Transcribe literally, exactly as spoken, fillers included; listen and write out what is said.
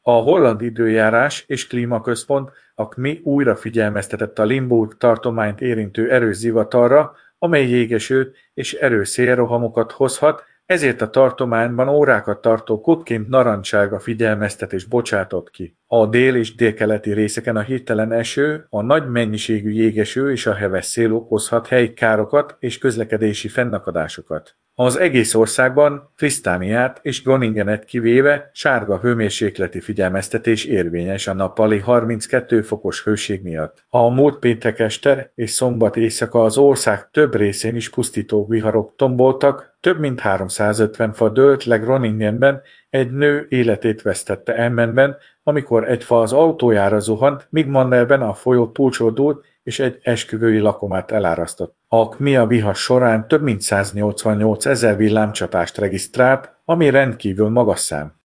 A holland időjárás és klímaközpont a ká em i újra figyelmeztetett a Limburg tartományt érintő erős zivatarra, amely jégesőt és erős szélrohamokat hozhat, ezért a tartományban órákat tartó kódként narancssárga figyelmeztetést bocsátott ki. A dél- és délkeleti részeken a hirtelen eső, a nagy mennyiségű jégeső és a heves szél okozhat helyi károkat és közlekedési fennakadásokat. Az egész országban, Trisztániát és Groningenet kivéve sárga hőmérsékleti figyelmeztetés érvényes a nappali harminckettő fokos hőség miatt. A múlt péntek este és szombat éjszaka az ország több részén is pusztító viharok tomboltak, több mint háromszázötven fa dőlt le Groningenben, egy nő életét vesztette Emmenben, amikor egy fa az autójára zuhant, míg Mandelben a folyó túlcsordult és egy esküvői lakomát elárasztott. A ká em i a vihar során több mint száznyolcvannyolc ezer villámcsapást regisztrált, ami rendkívül magas szám.